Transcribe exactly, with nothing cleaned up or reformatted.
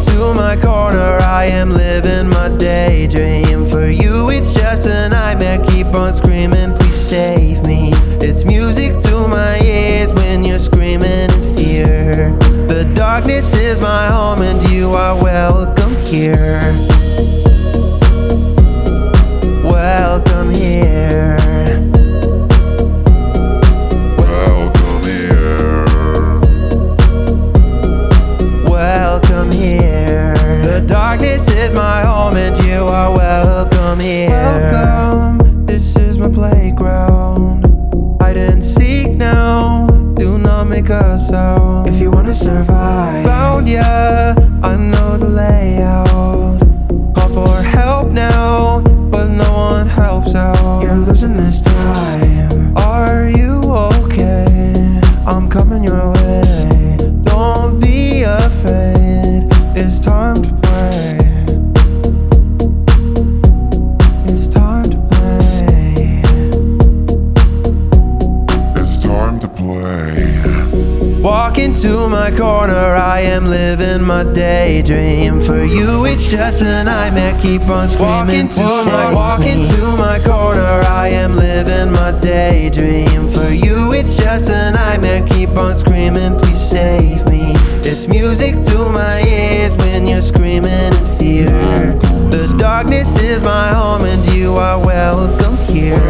to my corner, I am living my daydream. For you it's just a nightmare, keep on screaming, please save me. It's music to my ears when you're screaming in fear. The darkness is my home and you are welcome here. Welcome here. Welcome here. Welcome here. The darkness is my home and you are welcome here. Welcome, this is my playground. Hide and seek now, do not make a sound. If you wanna survive, found ya, I know the layout. Call for help now, but no one helps out. You're losing this time. Are you okay? I'm coming your way. Don't be afraid. It's time to play. It's time to play. It's time to play. Walk into my corner, I am living my daydream. For you it's just a nightmare, keep on screaming to my Walk into my corner, I am living my daydream. For you it's just a nightmare, keep on screaming, please save me. It's music to my ears when you're screaming in fear. The darkness is my home and you are welcome here.